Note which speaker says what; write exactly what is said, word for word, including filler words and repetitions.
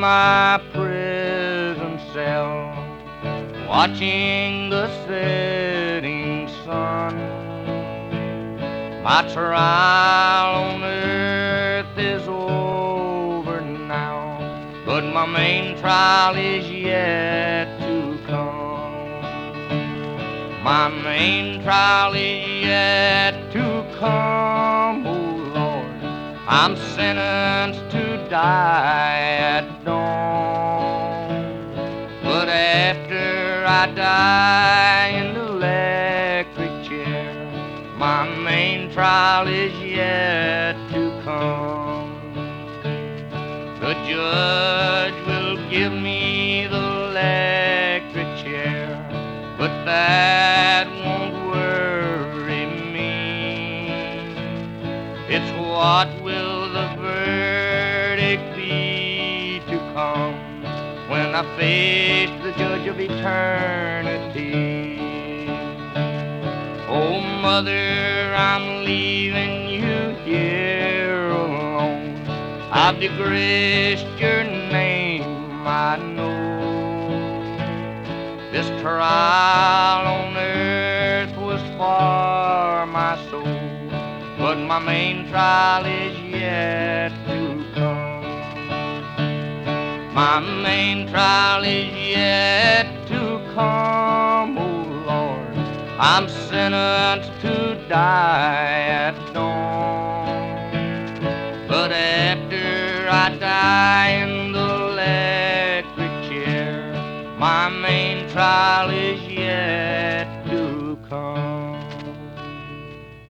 Speaker 1: my prison cell, watching the setting sun. My trial on earth is over now, but my main trial is yet to come. My main trial is yet to come, oh Lord. I'm sentenced to die at dawn, but after I die in the electric chair, my main trial is yet to come. The judge will give me the electric chair, but that won't worry me. It's what will the verdict be to come when I face the judge of eternity. Oh, Mother, I'm leaving you here alone. I've disgraced your name, I know. This trial on earth was for my soul, but my main trial is yet to come. My main trial is yet to come, oh Lord. I'm sentenced to die at